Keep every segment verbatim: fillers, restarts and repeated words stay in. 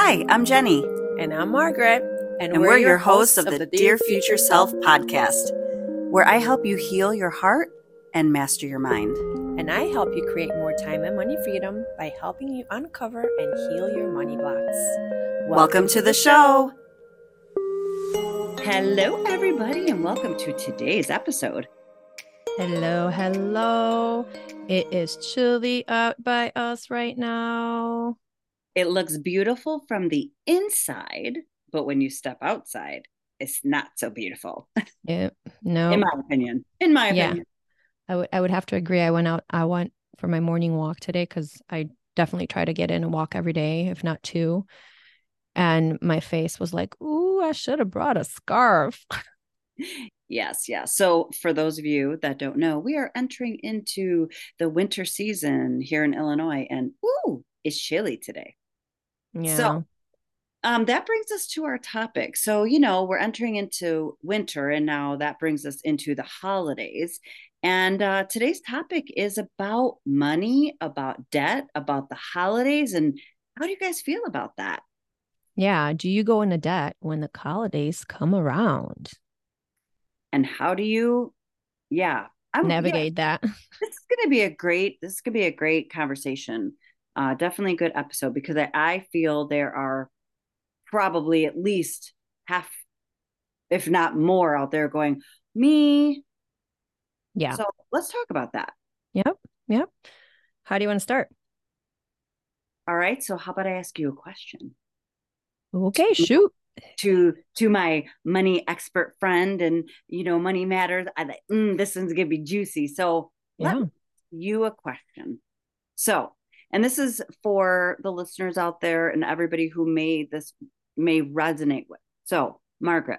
Hi, I'm Jenny. And I'm Margaret. And, and we're, we're your hosts of, of the Dear Future Self podcast, where I help you heal your heart and master your mind. And I help you create more time and money freedom by helping you uncover and heal your money blocks. Welcome, welcome to the show. Hello, everybody, and welcome to today's episode. Hello, hello. It is chilly out by us right now. It looks beautiful from the inside, but when you step outside, it's not so beautiful. Yeah, no. In my opinion. In my opinion. Yeah. I would I would have to agree. I went out, I went for my morning walk today because I definitely try to get in and walk every day, if not two. And my face was like, ooh, I should have brought a scarf. Yes, yes. So for those of you that don't know, we are entering into the winter season here in Illinois, and ooh, it's chilly today. Yeah. So um, that brings us to our topic. So, you know, we're entering into winter, and now that brings us into the holidays. And uh, today's topic is about money, about debt, about the holidays. And how do you guys feel about that? Yeah. Do you go into debt when the holidays come around? And how do you, yeah, I'm, navigate yeah, that? This is going to be a great, this is going to be a great conversation. Uh, definitely a good episode because I, I feel there are probably at least half, if not more, out there going, me. Yeah. So let's talk about that. Yep. Yep. How do you want to start? All right. So how about I ask you a question? Okay, shoot. To to my money expert friend, and you know, money matters. I like mm, this one's gonna be juicy. So yeah. let me ask you a question. So, and this is for the listeners out there and everybody who may this may resonate with. So, Margaret,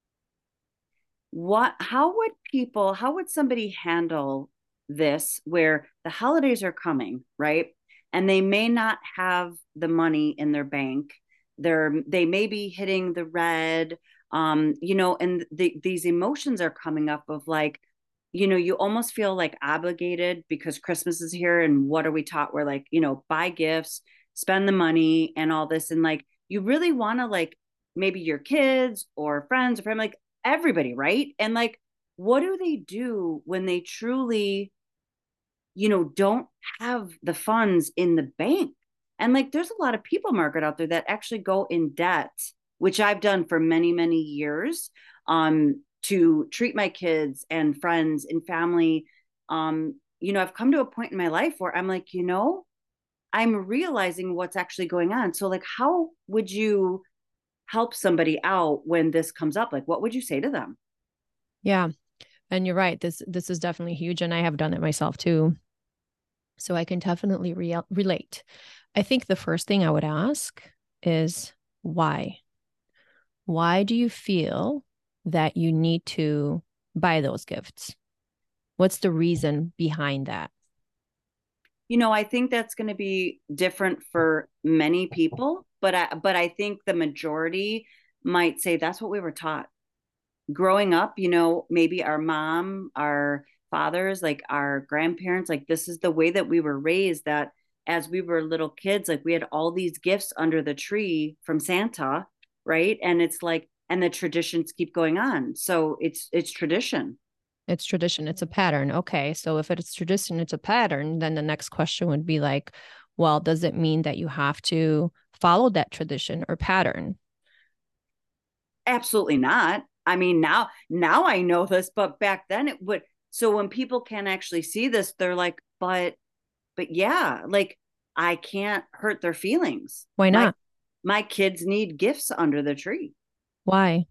what? How would people? How would somebody handle this? Where the holidays are coming, right? And they may not have the money in their bank. They're, they may be hitting the red, um, you know, and the, these emotions are coming up of like, you know, you almost feel like obligated because Christmas is here. And what are we taught? We're like, you know, buy gifts, spend the money and all this. And like, you really want to like maybe your kids or friends or family, like everybody, right? And like, what do they do when they truly, you know, don't have the funds in the bank? And like, there's a lot of people, Margaret, out there that actually go in debt, which I've done for many, many years, um, to treat my kids and friends and family. Um, you know, I've come to a point in my life where I'm like, you know, I'm realizing what's actually going on. So like, how would you help somebody out when this comes up? Like, what would you say to them? Yeah. And you're right. This, this is definitely huge. And I have done it myself too. So I can definitely re- relate. I think the first thing I would ask is why? Why do you feel that you need to buy those gifts? What's the reason behind that? You know, I think that's going to be different for many people, but I, but I think the majority might say that's what we were taught. Growing up, you know, maybe our mom, our fathers, like our grandparents, like this is the way that we were raised, that as we were little kids, like we had all these gifts under the tree from Santa, right? And it's like, and the traditions keep going on. So it's, it's tradition. It's tradition. It's a pattern. Okay. So if it's tradition, it's a pattern, then the next question would be like, well, does it mean that you have to follow that tradition or pattern? Absolutely not. I mean, now, now I know this, but back then it would. So when people can actually see this, they're like, but But yeah, like I can't hurt their feelings. Why not? My, my kids need gifts under the tree. Why?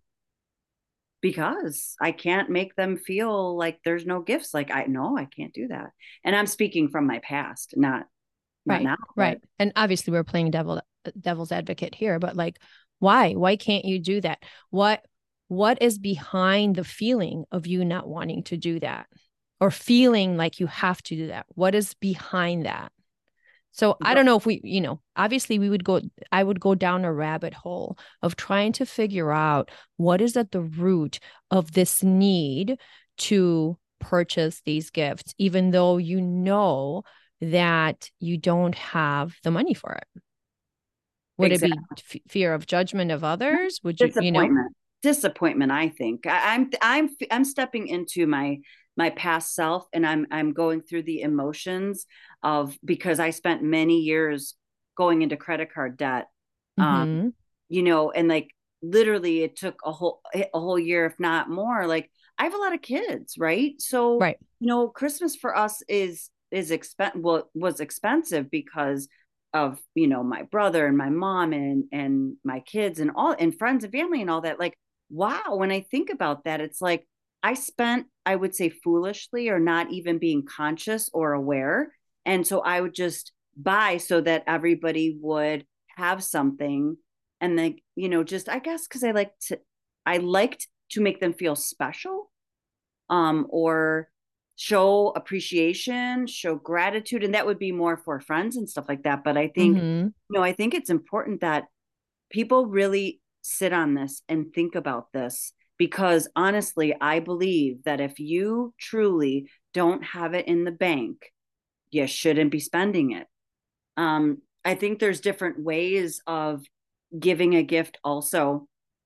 Because I can't make them feel like there's no gifts. Like I no, I can't do that. And I'm speaking from my past, not not right, now. Right. But... And obviously we're playing devil devil's advocate here, but like why? Why can't you do that? What what is behind the feeling of you not wanting to do that? Or feeling like you have to do that? What is behind that? So I don't know if we, you know, obviously we would go, I would go down a rabbit hole of trying to figure out what is at the root of this need to purchase these gifts, even though you know that you don't have the money for it. Would exactly. it be f- fear of judgment of others? Would you, you know? Disappointment. Disappointment, I think. I, I'm I'm I'm stepping into my my past self, and I'm I'm going through the emotions of, because I spent many years going into credit card debt. Um, Mm-hmm. you know, and like literally it took a whole a whole year, if not more. Like I have a lot of kids, right? So, Right. you know, Christmas for us is is expen well, was expensive because of, you know, my brother and my mom and and my kids and all, and friends and family and all that. Like, wow, when I think about that, it's like I spent, I would say, foolishly, or not even being conscious or aware. And so I would just buy so that everybody would have something. And then, you know, just, I guess, because I like to, I liked to make them feel special, um, or show appreciation, show gratitude. And that would be more for friends and stuff like that. But I think, Mm-hmm. you know, I think it's important that people really sit on this and think about this, because honestly, I believe that if you truly don't have it in the bank, you shouldn't be spending it. Um, I think there's different ways of giving a gift also.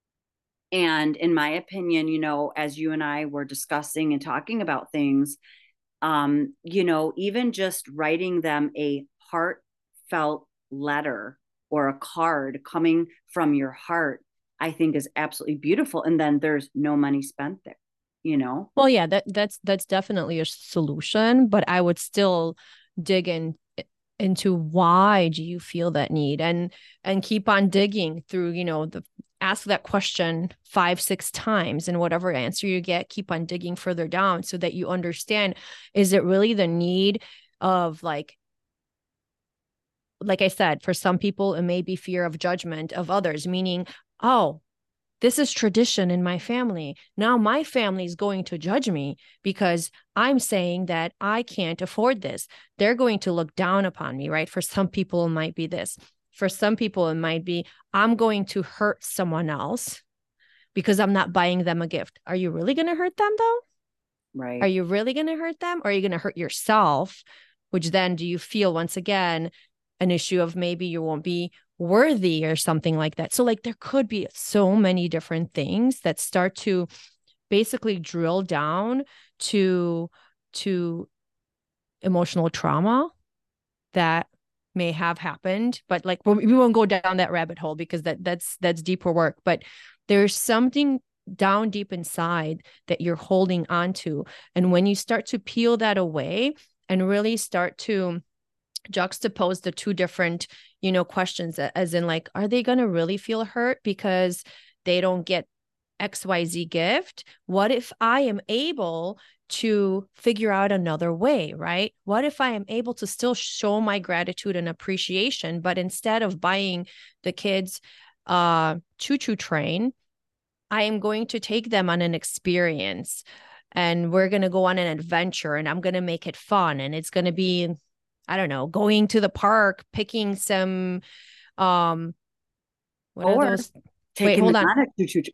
And in my opinion, you know, as you and I were discussing and talking about things, um, you know, even just writing them a heartfelt letter or a card coming from your heart, I think is absolutely beautiful. And then there's no money spent there, you know? Well, yeah, that that's that's definitely a solution, but I would still dig in into why do you feel that need, and and keep on digging through, you know, the ask that question five, six times, and whatever answer you get, keep on digging further down so that you understand, is it really the need of, like like I said, for some people, it may be fear of judgment of others, meaning, oh, this is tradition in my family. Now my family is going to judge me because I'm saying that I can't afford this. They're going to look down upon me, right? For some people, it might be this. For some people, it might be, I'm going to hurt someone else because I'm not buying them a gift. Are you really going to hurt them though? Right. Are you really going to hurt them? Or are you going to hurt yourself? Which then do you feel, once again, an issue of maybe you won't be worthy or something like that. So like there could be so many different things that start to basically drill down to to emotional trauma that may have happened. But like we won't go down that rabbit hole because that that's that's deeper work. But there's something down deep inside that you're holding on to. And when you start to peel that away and really start to juxtapose the two different, you know, questions, as in like, are they going to really feel hurt because they don't get X Y Z gift? What if I am able to figure out another way, right? What if I am able to still show my gratitude and appreciation, but instead of buying the kids uh choo-choo train, I am going to take them on an experience, and we're going to go on an adventure, and I'm going to make it fun, and it's going to be, I don't know, going to the park, picking some, um, what or are those? Wait, taking hold the on. choo-choo.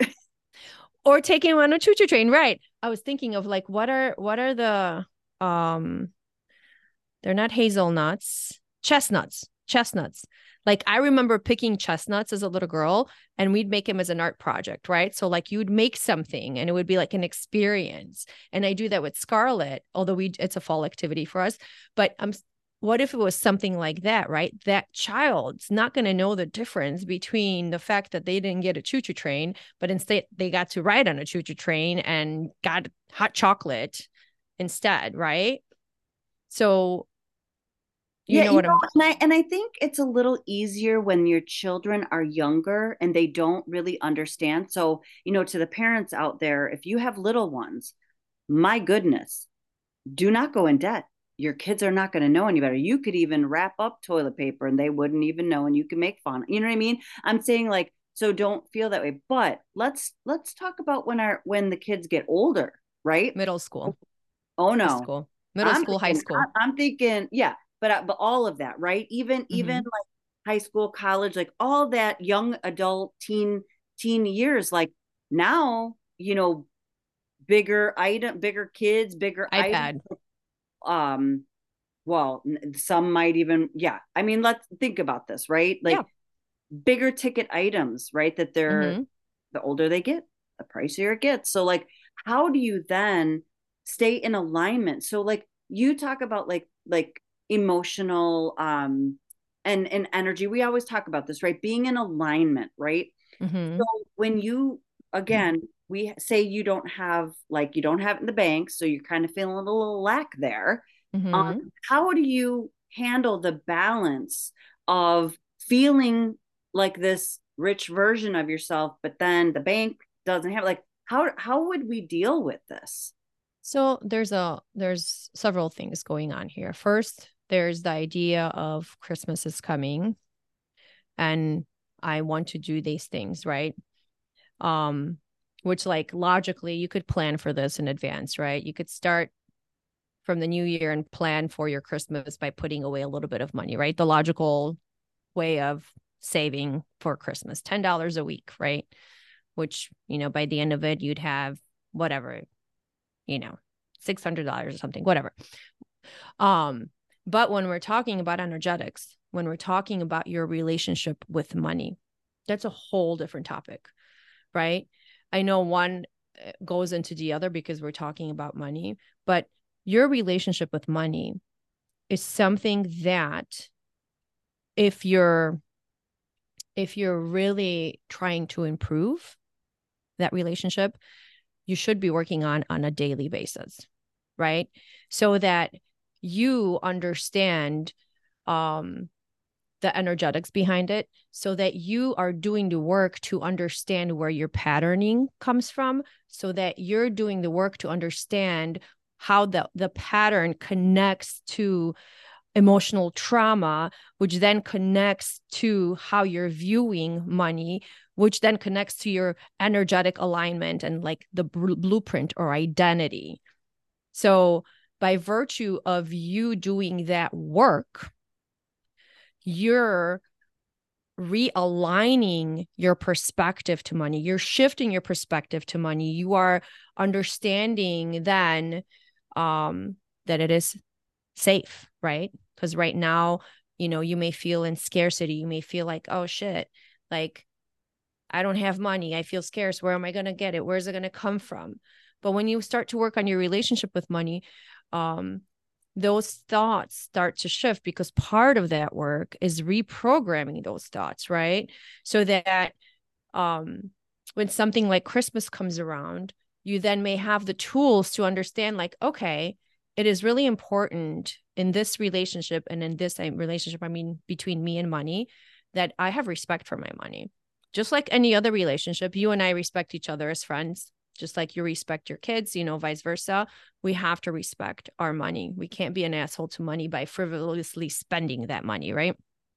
Or taking on a choo-choo train, right? I was thinking of like, what are what are the, um, they're not hazelnuts, chestnuts, chestnuts. Like I remember picking chestnuts as a little girl, and we'd make them as an art project, right? So like you would make something and it would be like an experience. And I do that with Scarlett, although we it's a fall activity for us. But I'm what if it was something like that, right? That child's not going to know the difference between the fact that they didn't get a choo-choo train, but instead they got to ride on a choo-choo train and got hot chocolate instead, right? So you Yeah, know you what know, I'm and I and I think it's a little easier when your children are younger and they don't really understand. So, you know, to the parents out there, if you have little ones, my goodness, do not go in debt. Your kids are not going to know any better. You could even wrap up toilet paper and they wouldn't even know, and you can make fun. You know what I mean? I'm saying, like, so don't feel that way. But let's let's talk about when our when the kids get older, right? middle school, Oh high no. school, middle I'm school, high thinking, school. I'm thinking, yeah, but uh, but all of that, right? Even even Mm-hmm. like high school, college, like all that young adult, teen teen years, like now, you know, bigger item, bigger kids, bigger items. iPad. Um, well, some might even, yeah. I mean, let's think about this, right? Yeah. Like bigger ticket items, right? That they're, Mm-hmm. the older they get, the pricier it gets. So like, how do you then stay in alignment? So like you talk about like, like emotional, um, and, and energy. We always talk about this, right? Being in alignment, right? Mm-hmm. So when you, again, we say you don't have, like, you don't have it in the bank, so you're kind of feeling a little lack there. Um, Mm-hmm. how do you handle the balance of feeling like this rich version of yourself, but then the bank doesn't have, like, how how would we deal with this? So there's a there's several things going on here. First, there's the idea of Christmas is coming and I want to do these things, right? Um, which like logically you could plan for this in advance, right? You could start from the new year and plan for your Christmas by putting away a little bit of money, right? The logical way of saving for Christmas, ten dollars a week, right? Which, you know, by the end of it, you'd have whatever, you know, six hundred dollars or something, whatever. Um, but when we're talking about energetics, when we're talking about your relationship with money, that's a whole different topic, right? I know one goes into the other because we're talking about money, but your relationship with money is something that if you're if you're really trying to improve that relationship, you should be working on on a daily basis, right? So that you understand um the energetics behind it, so that you are doing the work to understand where your patterning comes from, so that you're doing the work to understand how the the pattern connects to emotional trauma, which then connects to how you're viewing money, which then connects to your energetic alignment and like the br- blueprint or identity. So by virtue of you doing that work, you're realigning your perspective to money. You're shifting your perspective to money. You are understanding then um, that it is safe, right? Because right now, you know, you may feel in scarcity. You may feel like, oh shit, like I don't have money. I feel scarce. Where am I going to get it? Where's it going to come from? But when you start to work on your relationship with money, um, those thoughts start to shift, because part of that work is reprogramming those thoughts, right? So that um, when something like Christmas comes around, you then may have the tools to understand, like, okay, it is really important in this relationship, and in this relationship, I mean, between me and money, that I have respect for my money. Just like any other relationship, you and I respect each other as friends, just like you respect your kids, you know, vice versa. We have to respect our money. We can't be an asshole to money by frivolously spending that money, right?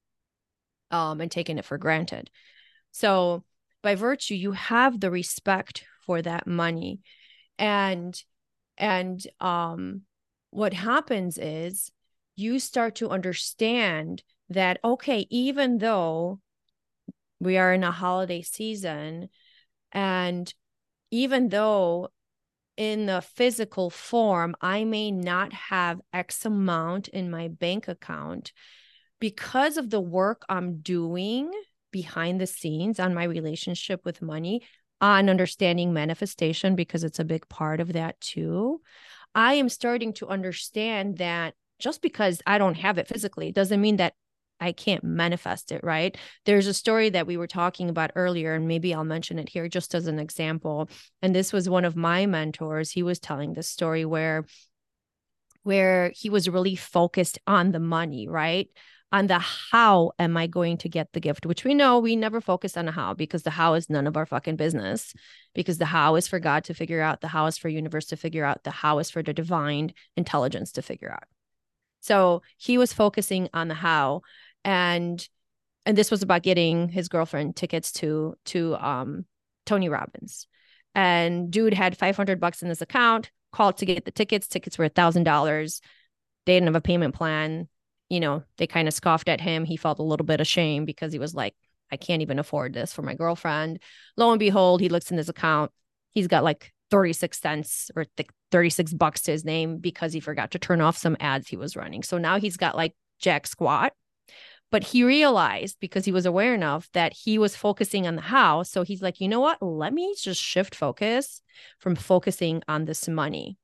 Um, and taking it for granted. So by virtue, you have the respect for that money. And, and, um, what happens is you start to understand that, okay, even though we are in a holiday season, and even though in the physical form, I may not have X amount in my bank account, because of the work I'm doing behind the scenes on my relationship with money, on understanding manifestation, because it's a big part of that too, I am starting to understand that just because I don't have it physically doesn't mean that I can't manifest it, right? There's a story that we were talking about earlier, and maybe I'll mention it here just as an example. And this was one of my mentors. He was telling this story where, where he was really focused on the money, right? On the how am I going to get the gift, which we know we never focus on the how, because the how is none of our fucking business, because the how is for God to figure out, the how is for universe to figure out, the how is for the divine intelligence to figure out. So he was focusing on the how, and and this was about getting his girlfriend tickets to to um Tony Robbins. And dude had five hundred bucks in his account, called to get the tickets. Tickets were a thousand dollars. They didn't have a payment plan. You know, they kind of scoffed at him. He felt a little bit ashamed because he was like, I can't even afford this for my girlfriend. Lo and behold, he looks in his account. He's got like thirty-six cents or th- thirty-six bucks to his name because he forgot to turn off some ads he was running. So now he's got like jack squat. But he realized, because he was aware enough, that he was focusing on the how. So he's like, you know what? Let me just shift focus from focusing on this money.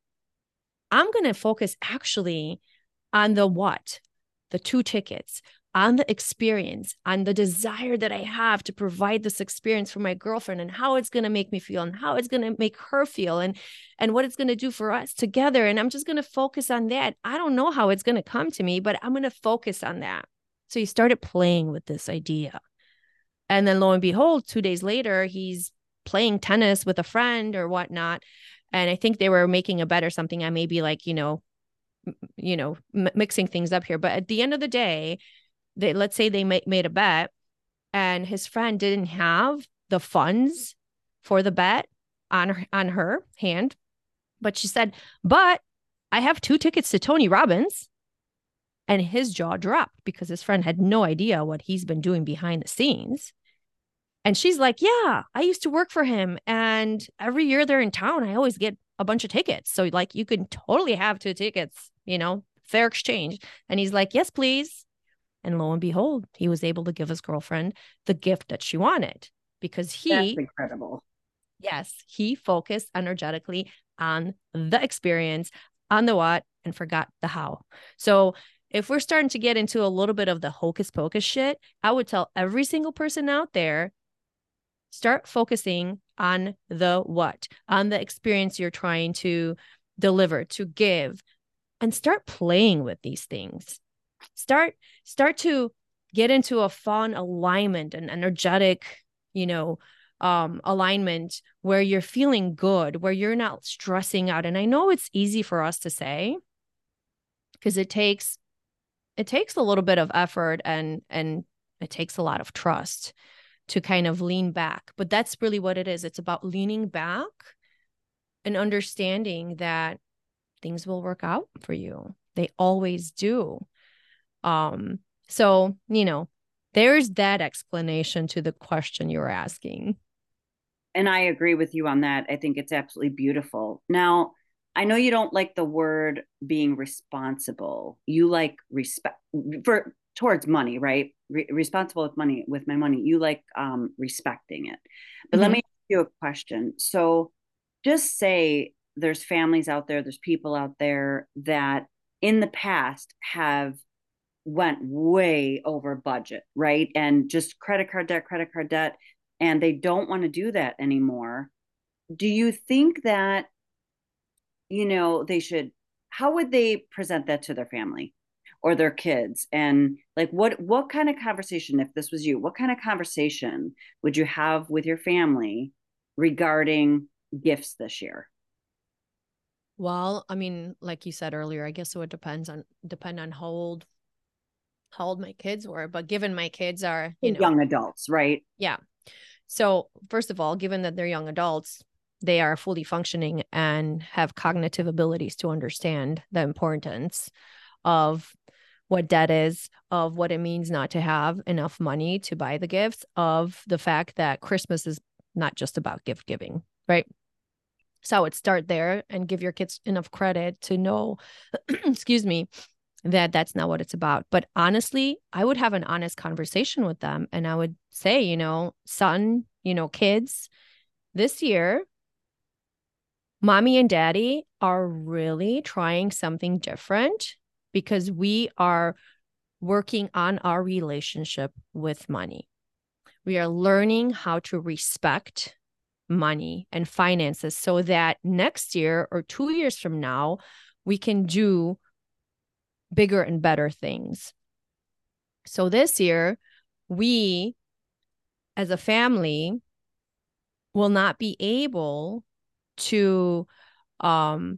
I'm going to focus actually on the what, the two tickets, on the experience, on the desire that I have to provide this experience for my girlfriend, and how it's going to make me feel, and how it's going to make her feel, and, and what it's going to do for us together. And I'm just going to focus on that. I don't know how it's going to come to me, but I'm going to focus on that. So he started playing with this idea. And then lo and behold, two days later, he's playing tennis with a friend or whatnot. And I think they were making a bet or something. I may be like, you know, m- you know, m- mixing things up here. But at the end of the day, they, let's say they ma- made a bet and his friend didn't have the funds for the bet on her, on her hand. But she said, but I have two tickets to Tony Robbins. And his jaw dropped because his friend had no idea what he's been doing behind the scenes. And she's like, yeah, I used to work for him. And every year they're in town, I always get a bunch of tickets. So like, you can totally have two tickets, you know, fair exchange. And he's like, yes, please. And lo and behold, he was able to give his girlfriend the gift that she wanted because he, that's incredible. Yes, he focused energetically on the experience, on the what, and forgot the how. So if we're starting to get into a little bit of the hocus pocus shit, I would tell every single person out there, start focusing on the what, on the experience you're trying to deliver, to give, and start playing with these things. Start, start to get into a fun alignment and energetic, you know, um, alignment where you're feeling good, where you're not stressing out. And I know it's easy for us to say because it takes It takes a little bit of effort and and it takes a lot of trust to kind of lean back. But that's really what it is. It's about leaning back and understanding that things will work out for you. They always do. Um, so, you know, there's that explanation to the question you're asking. And I agree with you on that. I think it's absolutely beautiful. Now, I know you don't like the word being responsible. You like respect for towards money, right? Re- responsible with money, with my money. You like um, respecting it. But mm-hmm. Let me ask you a question. So just say there's families out there, there's people out there that in the past have went way over budget, right? And just credit card debt, credit card debt, and they don't want to do that anymore. Do you think that, you know, they should, how would they present that to their family or their kids? And like, what, what kind of conversation, if this was you, what kind of conversation would you have with your family regarding gifts this year? Well, I mean, like you said earlier, I guess it would depends on, depend on how old, how old my kids were, but given my kids are, you know, young adults, right? Yeah. So first of all, given that they're young adults, they are fully functioning and have cognitive abilities to understand the importance of what debt is, of what it means not to have enough money to buy the gifts, of the fact that Christmas is not just about gift giving, right? So I would start there and give your kids enough credit to know, excuse me, that that's not what it's about. But honestly, I would have an honest conversation with them. And I would say, you know, son, you know, kids, this year, mommy and daddy are really trying something different because we are working on our relationship with money. We are learning how to respect money and finances so that next year or two years from now, we can do bigger and better things. So this year, we as a family will not be able to um,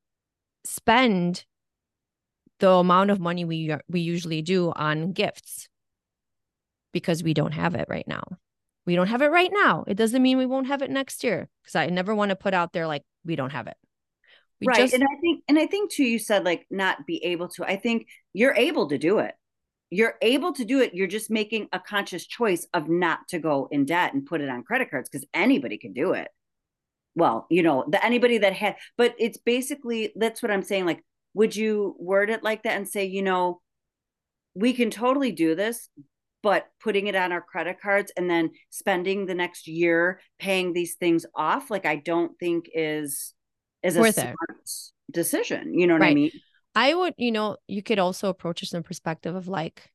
spend the amount of money we we usually do on gifts because we don't have it right now. We don't have it right now. It doesn't mean we won't have it next year because I never want to put out there like we don't have it. We right. Just... And I think, and I think too, you said like not be able to, I think you're able to do it. You're able to do it. You're just making a conscious choice of not to go in debt and put it on credit cards because anybody can do it. Well, you know, the anybody that had, but it's basically, that's what I'm saying. Like, would you word it like that and say, you know, we can totally do this, but putting it on our credit cards and then spending the next year paying these things off, like I don't think is is a Worth smart it. decision. You know what I Right. mean? I would, you know, you could also approach this in perspective of like,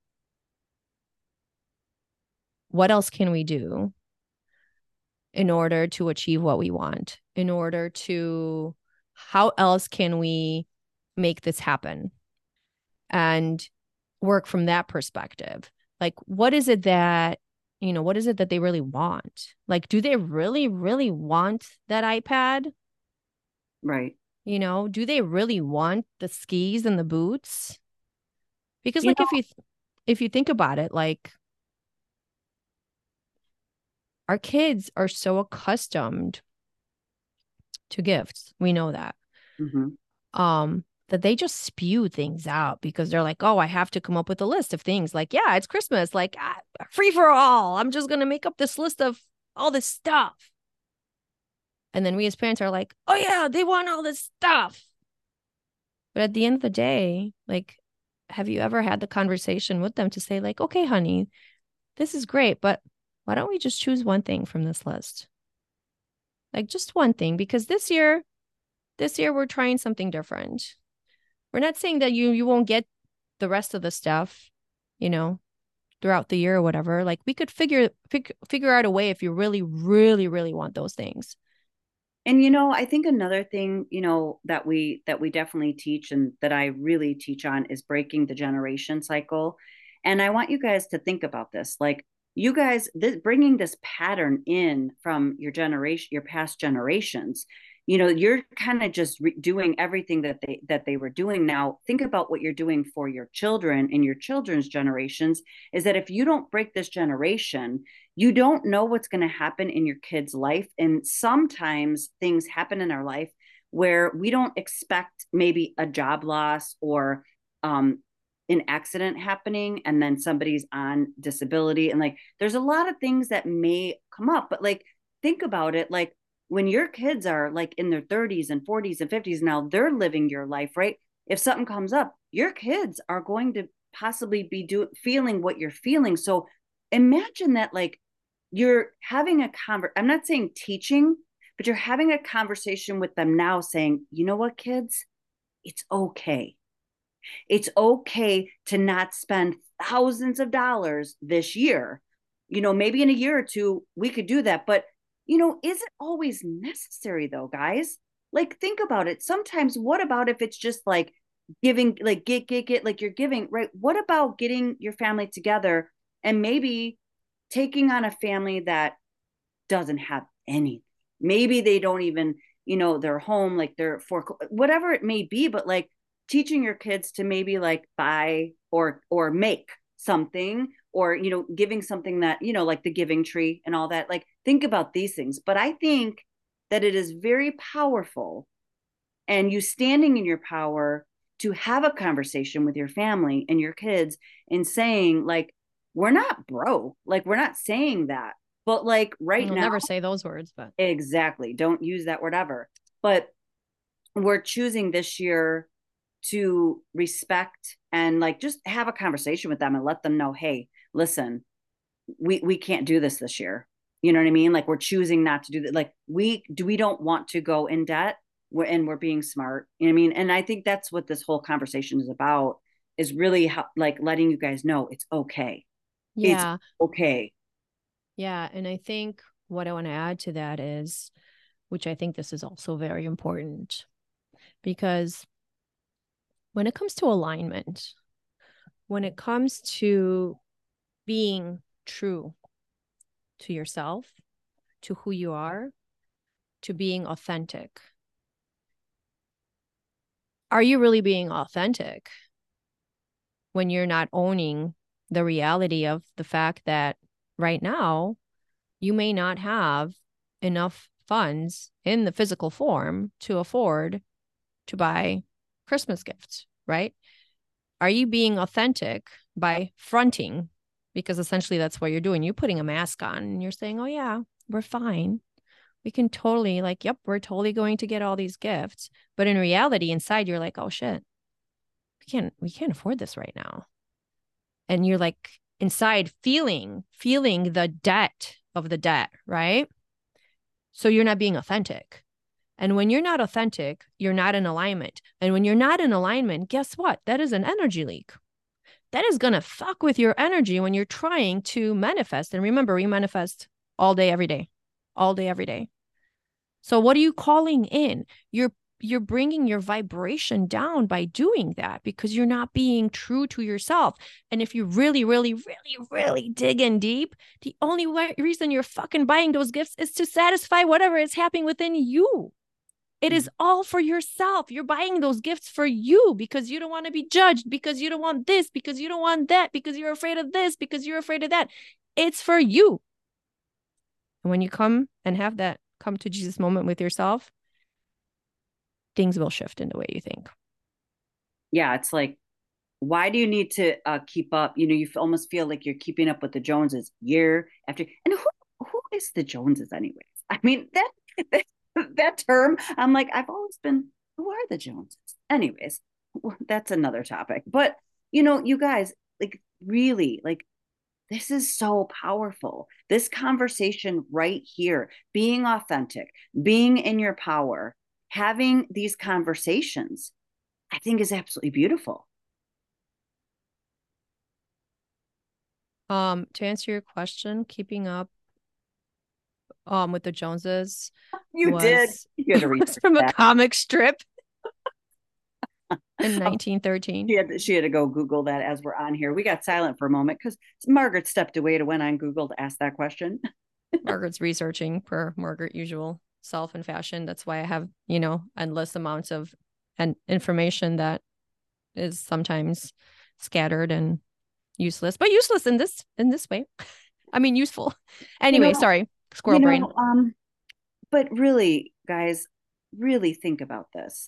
what else can we do in order to achieve what we want? In order to, how else can we make this happen? And work from that perspective. Like, what is it that, you know, what is it that they really want? Like, do they really, really want that iPad? Right. You know, do they really want the skis and the boots? Because You like know, if you if you think about it, like our kids are so accustomed to gifts. We know that. mhm. Um that they just spew things out because they're like, "Oh, I have to come up with a list of things." Like, yeah, it's Christmas, like ah, free for all. I'm just going to make up this list of all this stuff. And then we as parents are like, "Oh yeah, they want all this stuff." But at the end of the day, like, have you ever had the conversation with them to say, like, okay, honey, this is great, but why don't we just choose one thing from this list? Like just one thing, because this year, this year we're trying something different. We're not saying that you you won't get the rest of the stuff, you know, throughout the year or whatever. Like we could figure fig- figure out a way if you really, really, really want those things. And you know, I think another thing, you know, that we that we definitely teach and that I really teach on is breaking the generation cycle. And I want you guys to think about this. Like you guys this bringing this pattern in from your generation, your past generations. You know, you're kind of just re- doing everything that they that they were doing. Now, think about what you're doing for your children and your children's generations is that if you don't break this generation, you don't know what's going to happen in your kid's life. And sometimes things happen in our life where we don't expect maybe a job loss or um, an accident happening, and then somebody's on disability. And like, there's a lot of things that may come up, but like, think about it. Like, when your kids are like in their thirties and forties and fifties, now they're living your life, right? If something comes up, your kids are going to possibly be do, feeling what you're feeling. So imagine that, like, you're having a conver I'm not saying teaching, but you're having a conversation with them now saying, you know what, kids, it's okay. It's okay to not spend thousands of dollars this year. You know, maybe in a year or two, we could do that. But, you know, is it always necessary though, guys? Like, think about it. Sometimes, what about if it's just like giving, like, get, get, get, like you're giving, right? What about getting your family together and maybe taking on a family that doesn't have anything? Maybe they don't even, you know, they're home, like they're for whatever it may be, but like teaching your kids to maybe like buy or or make something, or you know, giving something that, you know, like the giving tree and all that. Like, think about these things. But I think that it is very powerful, and you standing in your power to have a conversation with your family and your kids and saying, like, we're not broke, like we're not saying that, but like right I'll now, never say those words, but exactly, don't use that word ever, but we're choosing this year to respect and like just have a conversation with them and let them know, hey, listen, we we can't do this this year. You know what I mean? Like, we're choosing not to do that. Like, we do we don't want to go in debt. We're, and we're being smart. You know what I mean? And I think that's what this whole conversation is about, is really how, like, letting you guys know it's okay. It's yeah. okay. Yeah. And I think what I want to add to that is, which I think this is also very important, because when it comes to alignment, when it comes to being true to yourself, to who you are, to being authentic, are you really being authentic when you're not owning the reality of the fact that right now you may not have enough funds in the physical form to afford to buy Christmas gifts, right? Are you being authentic by fronting? Because essentially that's what you're doing. You're putting a mask on and you're saying, oh yeah, we're fine. We can totally, like, yep, we're totally going to get all these gifts. But in reality, inside, you're like, oh shit, we can't, we can't afford this right now. and you're like inside feeling, feeling the debt of the debt, right? So you're not being authentic. And when you're not authentic, you're not in alignment. And when you're not in alignment, guess what? That is an energy leak. That is going to fuck with your energy when you're trying to manifest. And remember, we manifest all day, every day, all day, every day. So what are you calling in? You're you're bringing your vibration down by doing that because you're not being true to yourself. And if you really, really, really, really dig in deep, the only way, reason you're fucking buying those gifts is to satisfy whatever is happening within you. It is all for yourself. You're buying those gifts for you because you don't want to be judged, because you don't want this, because you don't want that, because you're afraid of this, because you're afraid of that. It's for you. And when you come and have that come to Jesus moment with yourself, things will shift in the way you think. Yeah, it's like, why do you need to uh, keep up? You know, you almost feel like you're keeping up with the Joneses year after. And who who is the Joneses, anyways? I mean, that that, that term, I'm like, I've always been, who are the Joneses? Anyways, that's another topic. But, you know, you guys, like, really, like, this is so powerful. This conversation right here, being authentic, being in your power, having these conversations, I think is absolutely beautiful. Um, to answer your question, keeping up um with the Joneses. You was, did. You had to read was from that. a comic strip in nineteen thirteen. She had, to, she had to go Google that as we're on here. We got silent for a moment because Margaret stepped away to went on Google to ask that question. Margaret's researching per Margaret usual self and fashion. That's why I have, you know, endless amounts of and information that is sometimes scattered and useless, but useless in this in this way. I mean, useful. Anyway, you know, sorry, squirrel you know, brain. Um, but really, guys, really think about this.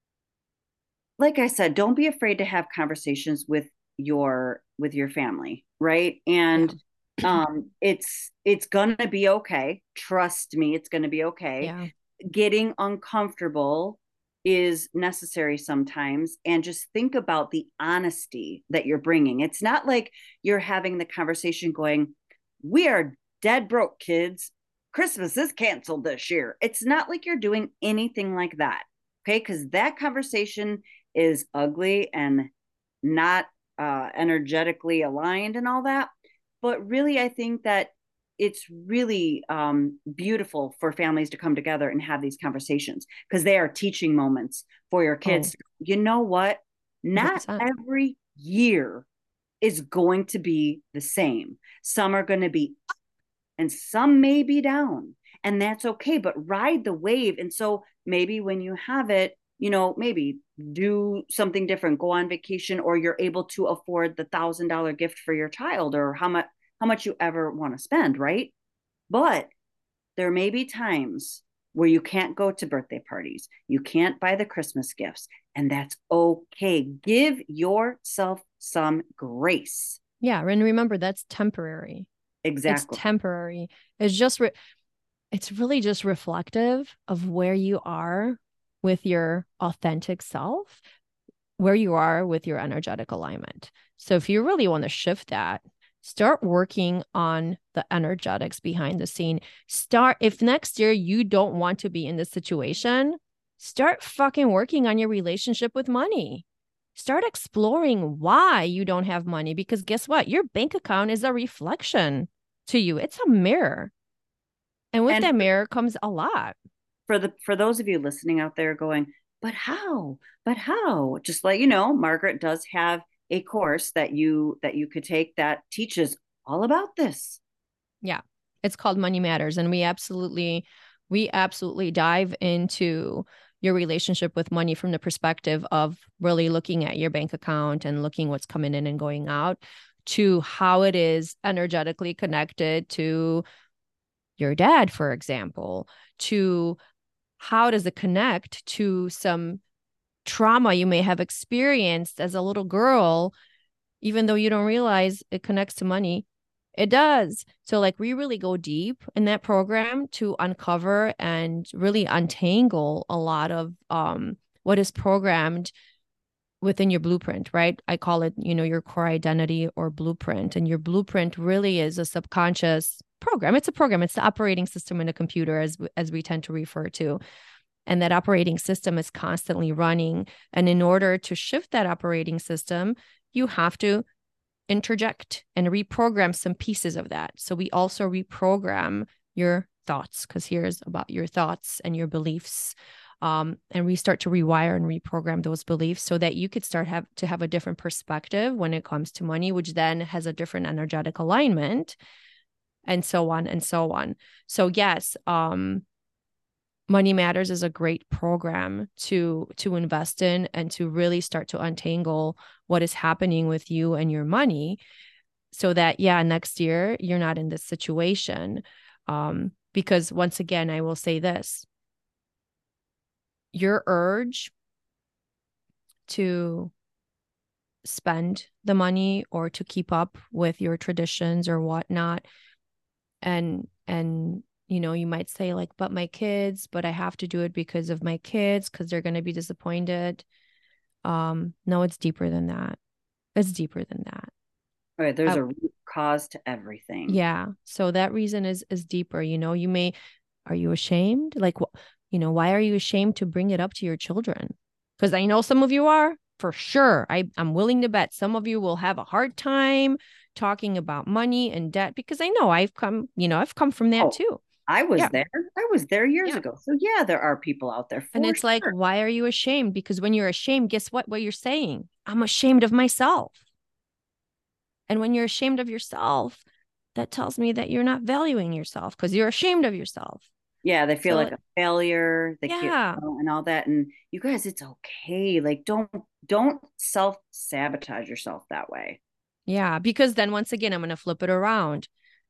Like I said, don't be afraid to have conversations with your with your family, right? And yeah. um, it's it's gonna be okay. Trust me, it's gonna be okay. Yeah. Getting uncomfortable is necessary sometimes, and just think about the honesty that you're bringing. It's not like you're having the conversation going, we are dead broke, kids. Christmas is canceled this year. It's not like you're doing anything like that. Okay. Because that conversation is ugly and not uh, energetically aligned and all that. But really, I think that it's really um, beautiful for families to come together and have these conversations because they are teaching moments for your kids. Oh. You know what? Not one hundred percent. Every year is going to be the same. Some are going to be up and some may be down, and that's okay, but ride the wave. And so maybe when you have it, you know, maybe do something different, go on vacation, or you're able to afford the thousand dollar gift for your child, or how much how much you ever want to spend, right? But there may be times where you can't go to birthday parties, you can't buy the Christmas gifts, and that's okay. Give yourself some grace. Yeah, and remember, that's temporary. Exactly. It's temporary. It's just re- it's really just reflective of where you are with your authentic self, where you are with your energetic alignment. So if you really want to shift that, start working on the energetics behind the scene. Start, if next year you don't want to be in this situation, start fucking working on your relationship with money. Start exploring why you don't have money, because guess what? Your bank account is a reflection to you. It's a mirror. And with and that mirror comes a lot. For the for those of you listening out there going, but how? But how? Just let you know, Margaret does have a course that you that you could take that teaches all about this. Yeah. It's called Money Matters. And we absolutely, we absolutely dive into your relationship with money from the perspective of really looking at your bank account and looking what's coming in and going out, to how it is energetically connected to your dad, for example, to how does it connect to some trauma you may have experienced as a little girl, even though you don't realize it connects to money. It does. So like we really go deep in that program to uncover and really untangle a lot of um, what is programmed within your blueprint, right? I call it, you know, your core identity or blueprint. And your blueprint really is a subconscious program. It's a program. It's the operating system in a computer, as as we tend to refer to. And that operating system is constantly running. And in order to shift that operating system, you have to interject and reprogram some pieces of that. So we also reprogram your thoughts, because here's about your thoughts and your beliefs. Um, and we start to rewire and reprogram those beliefs so that you could start have to have a different perspective when it comes to money, which then has a different energetic alignment, and so on and so on. So yes, um, Money Matters is a great program to to invest in and to really start to untangle what is happening with you and your money, so that, yeah, next year you're not in this situation. Um, because once again, I will say this, your urge to spend the money or to keep up with your traditions or whatnot, and and you know, you might say like, but my kids, but I have to do it because of my kids, because they're going to be disappointed. Um, no, it's deeper than that. It's deeper than that. All right, there's I, a root cause to everything. Yeah. So that reason is is deeper. You know, you may, are you ashamed? Like, you know, why are you ashamed to bring it up to your children? Because I know some of you are, for sure. I, I'm willing to bet some of you will have a hard time talking about money and debt, because I know I've come, you know, I've come from that Oh, too. I was Yeah. there. I was there years Yeah. ago. So yeah, there are people out there. And it's sure. like, why are you ashamed? Because when you're ashamed, guess what? What you're saying? I'm ashamed of myself. And when you're ashamed of yourself, that tells me that you're not valuing yourself because you're ashamed of yourself. Yeah, they feel So, like a failure. They yeah. can't, you know, and all that. And you guys, it's okay. Like, don't don't self sabotage yourself that way. Yeah, because then once again, I'm going to flip it around.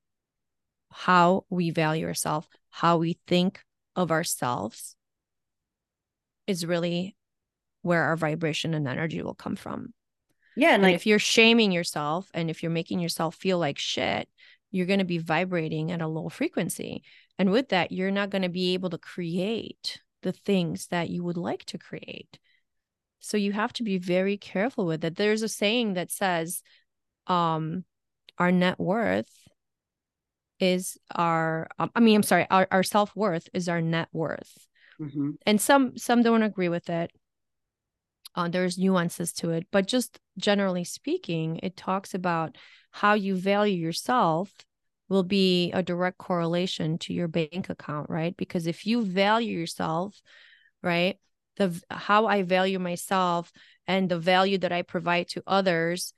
How we value ourselves, how we think of ourselves, is really where our vibration and energy will come from. Yeah, and, and like, if you're shaming yourself and if you're making yourself feel like shit, you're going to be vibrating at a low frequency. And with that, you're not going to be able to create the things that you would like to create. So you have to be very careful with it. There's a saying that says, um, our net worth is our, um, I mean, I'm sorry, our, our self-worth is our net worth. mm-hmm. And some, some don't agree with it. Uh, there's nuances to it, but just generally speaking, it talks about how you value yourself will be a direct correlation to your bank account, right? Because if you value yourself, right, the how I value myself and the value that I provide to others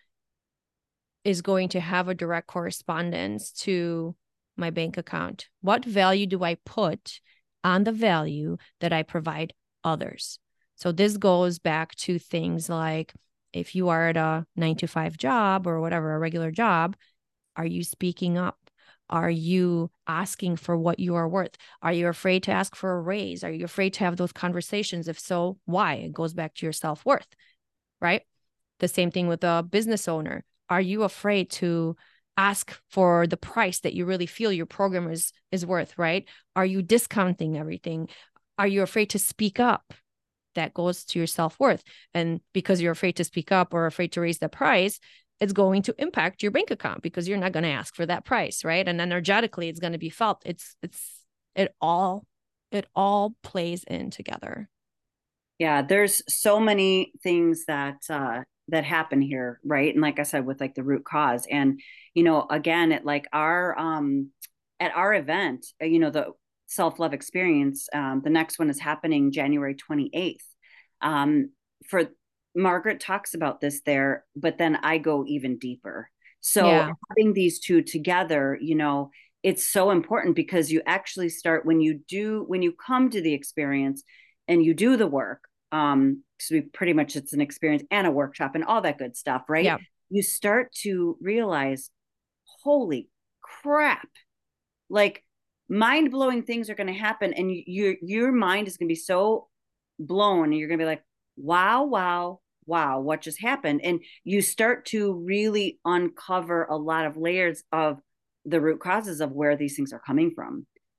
is going to have a direct correspondence to my bank account. What value do I put on the value that I provide others? So this goes back to things like, if you are at a nine to five job or whatever, a regular job, are you speaking up? Are you asking for what you are worth? Are you afraid to ask for a raise? Are you afraid to have those conversations? If so, why? It goes back to your self-worth, right? The same thing with a business owner. Are you afraid to ask for the price that you really feel your program is, is worth, right? Are you discounting everything? Are you afraid to speak up? That goes to your self-worth. And because you're afraid to speak up or afraid to raise the price, it's going to impact your bank account because you're not going to ask for that price, right? And energetically, it's going to be felt. It's, it's, it all, it all plays in together. Yeah, there's so many things that, uh, that happen here, right? And like I said, with like the root cause, and, you know, again, at like our, um, at our event, you know, the self-love experience, um, the next one is happening January twenty-eighth. Um, for Margaret talks about this there, but then I go even deeper. So yeah. Having these two together, you know, it's so important because you actually start when you do, when you come to the experience and you do the work, um, because we pretty much, it's an experience and a workshop and all that good stuff, right? Yeah. You start to realize, holy crap, like mind-blowing things are going to happen, and you, your your mind is going to be so blown, and you're going to be like, wow, wow, wow, what just happened? And you start to really uncover a lot of layers of the root causes of where these things are coming from.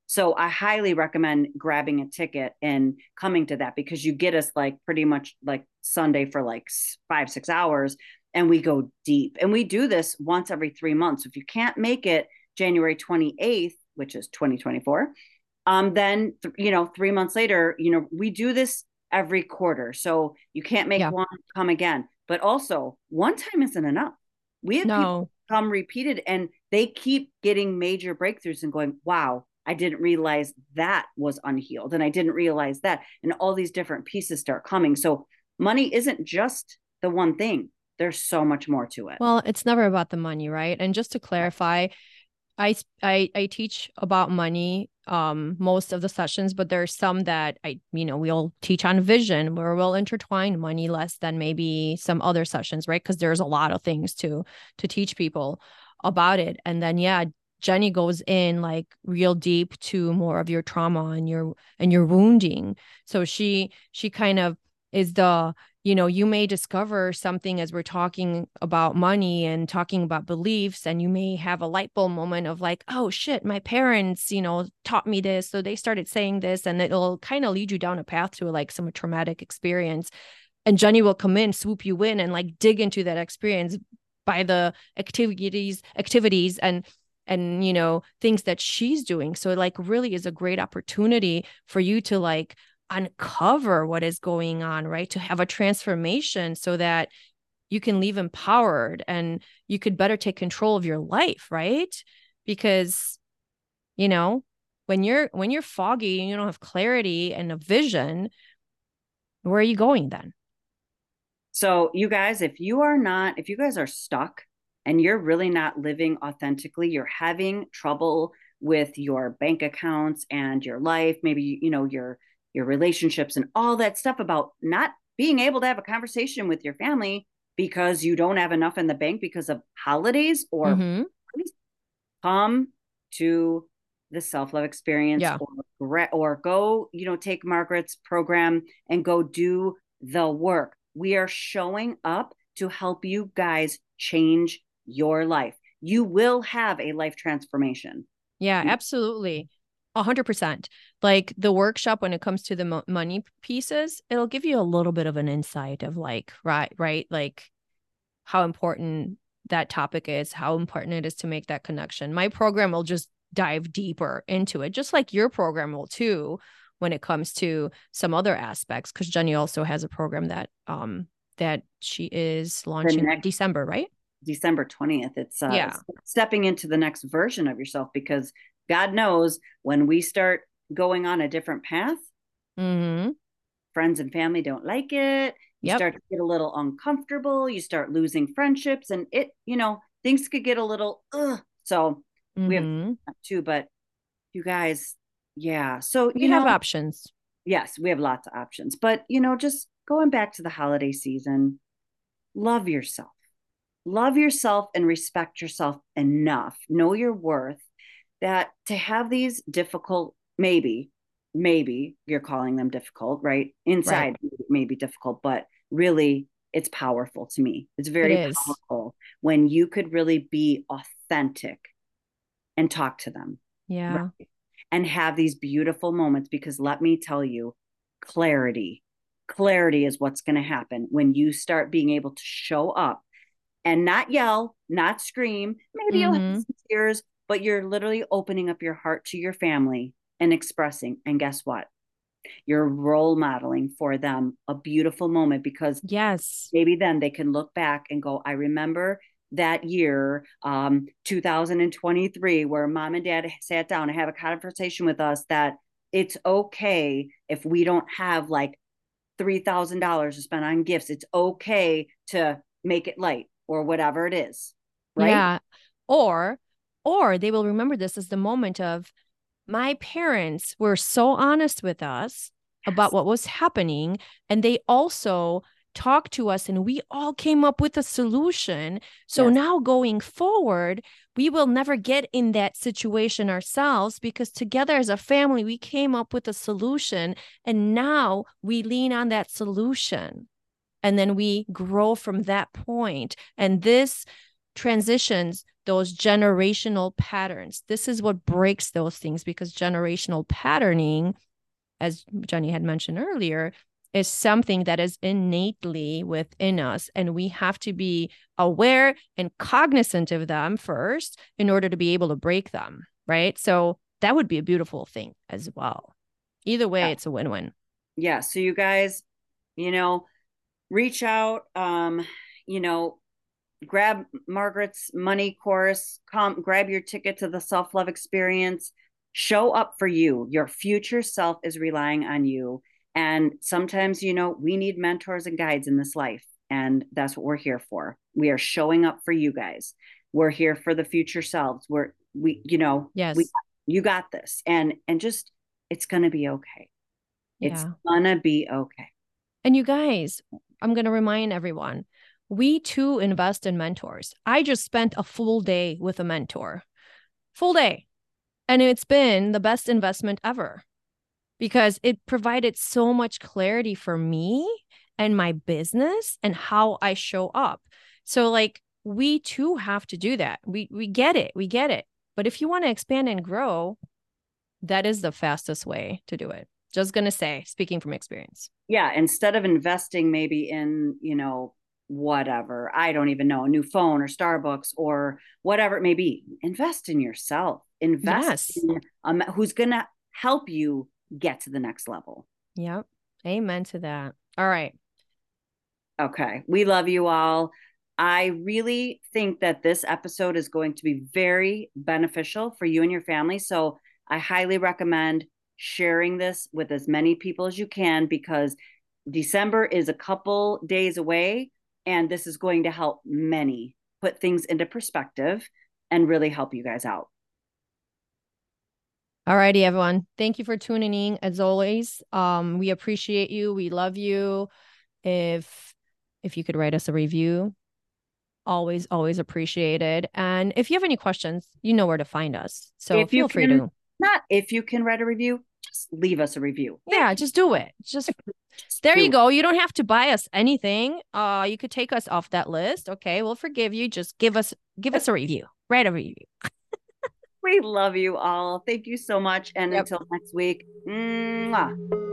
So I highly recommend grabbing a ticket and coming to that, because you get us like pretty much like Sunday for like five, six hours. And we go deep, and we do this once every three months. If you can't make it January twenty-eighth, which is twenty twenty-four, um, then, th- you know, three months later, you know, we do this every quarter. So you can't make Yeah. one, come again. But also, one time isn't enough. We have people No. come repeated, and they keep getting major breakthroughs and going, wow, I didn't realize that was unhealed. And I didn't realize that. And all these different pieces start coming. So money isn't just the one thing. There's so much more to it. Well, it's never about the money, right? And just to clarify, I I I teach about money um most of the sessions, but there's some that I, you know, we'll teach on vision, where we'll intertwine money less than maybe some other sessions, right? Because there's a lot of things to to teach people about it. And then yeah, Jenny goes in like real deep to more of your trauma and your and your wounding. So she she kind of is the, you know, you may discover something as we're talking about money and talking about beliefs, and you may have a light bulb moment of like, oh shit, my parents, you know, taught me this. So they started saying this, and it'll kind of lead you down a path to like some traumatic experience. And Jenny will come in, swoop you in, and like dig into that experience by the activities, activities and and, you know, things that she's doing. So it like really is a great opportunity for you to like uncover what is going on, right? To have a transformation so that you can leave empowered and you could better take control of your life, right? Because, you know, when you're when you're foggy and you don't have clarity and a vision, where are you going then? So you guys, if you are not, if you guys are stuck and you're really not living authentically, you're having trouble with your bank accounts and your life, maybe, you know, your your relationships and all that stuff, about not being able to have a conversation with your family because you don't have enough in the bank because of holidays, or Mm-hmm. come to the self-love experience, Yeah. or, or go, you know, take Margaret's program and go do the work. We are showing up to help you guys change your life. You will have a life transformation. Yeah, absolutely. A hundred percent. Like the workshop, when it comes to the mo- money pieces, it'll give you a little bit of an insight of like, right, right, like how important that topic is, how important it is to make that connection. My program will just dive deeper into it, just like your program will too, when it comes to some other aspects. Because Jenny also has a program that um that she is launching in December, right? December twentieth. It's uh, yeah. stepping into the next version of yourself, because God knows when we start going on a different path, Mm-hmm. friends and family don't like it. You Yep. start to get a little uncomfortable. You start losing friendships, and it, you know, things could get a little, ugh. So Mm-hmm. we have that too, but you guys, yeah. So, We you know, have options. yes, we have lots of options, but, you know, just going back to the holiday season, love yourself. Love yourself and respect yourself enough. Know your worth, that to have these difficult, maybe, maybe you're calling them difficult, right? Inside, right. It may be difficult, but really it's powerful to me. It's very it powerful when you could really be authentic and talk to them. Yeah. Right? And have these beautiful moments, because let me tell you, clarity, clarity is what's going to happen when you start being able to show up and not yell, not scream. Maybe mm-hmm. you'll have some tears, but you're literally opening up your heart to your family and expressing. And guess what? You're role modeling for them a beautiful moment, because yes, maybe then they can look back and go, I remember that year, um, two thousand twenty-three, where mom and dad sat down and have a conversation with us that it's okay if we don't have like three thousand dollars to spend on gifts. It's okay to make it light, or whatever it is, right? Yeah. Or, or they will remember this as the moment of, my parents were so honest with us yes. about what was happening. And they also talked to us, and we all came up with a solution. So yes. now going forward, we will never get in that situation ourselves, because together as a family, we came up with a solution, and now we lean on that solution. And then we grow from that point. And this transitions those generational patterns. This is what breaks those things, because generational patterning, as Jenny had mentioned earlier, is something that is innately within us. And we have to be aware and cognizant of them first in order to be able to break them, right? So that would be a beautiful thing as well. Either way, yeah. It's a win-win. Yeah. So you guys, you know, reach out, um, you know, grab Margaret's money course, come grab your ticket to the self-love experience, show up for you. Your future self is relying on you. And sometimes, you know, we need mentors and guides in this life. And that's what we're here for. We are showing up for you guys. We're here for the future selves. We're, we, you know, yes, we, you got this. And, and just, it's going to be okay. Yeah. It's going to be okay. And you guys, I'm going to remind everyone, we too invest in mentors. I just spent a full day with a mentor, full day. And it's been the best investment ever, because it provided so much clarity for me and my business and how I show up. So like, we too have to do that. We we get it. We get it. But if you want to expand and grow, that is the fastest way to do it. Just going to say, speaking from experience. Yeah. Instead of investing maybe in, you know, whatever, I don't even know, a new phone or Starbucks or whatever it may be, invest in yourself. Invest yes. in um, who's going to help you get to the next level. Yep. Amen to that. All right. Okay. We love you all. I really think that this episode is going to be very beneficial for you and your family. So I highly recommend sharing this with as many people as you can, because December is a couple days away, and this is going to help many put things into perspective and really help you guys out. All righty, everyone. Thank you for tuning in. As always, um, we appreciate you. We love you. If if you could write us a review, always, always appreciated. And if you have any questions, you know where to find us. So if feel you free can, to. Not if you can write a review, just leave us a review. Yeah, just do it. Just, just there you it. go. You don't have to buy us anything. Uh, you could take us off that list. Okay, we'll forgive you. Just give us give us a review. Write a review. We love you all. Thank you so much. And yep. until next week. Mwah.